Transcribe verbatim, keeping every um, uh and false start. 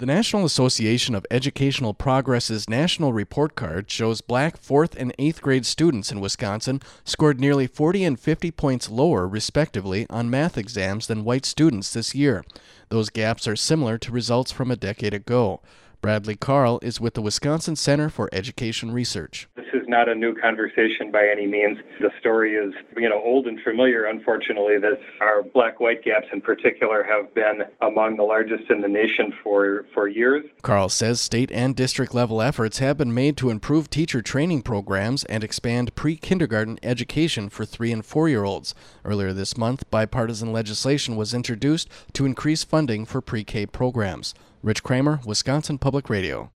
The National Association of Educational Progress's national report card shows black fourth and eighth grade students in Wisconsin scored nearly forty and fifty points lower, respectively, on math exams than white students this year. Those gaps are similar to results from a decade ago. Bradley Carl is with the Wisconsin Center for Education Research. This is not a new conversation by any means. The story is, you know, old and familiar, unfortunately, that our black-white gaps in particular have been among the largest in the nation for, for years. Carl says state and district level efforts have been made to improve teacher training programs and expand pre-kindergarten education for three and four-year-olds. Earlier this month, bipartisan legislation was introduced to increase funding for pre-K programs. Rich Kramer, Wisconsin Public Radio.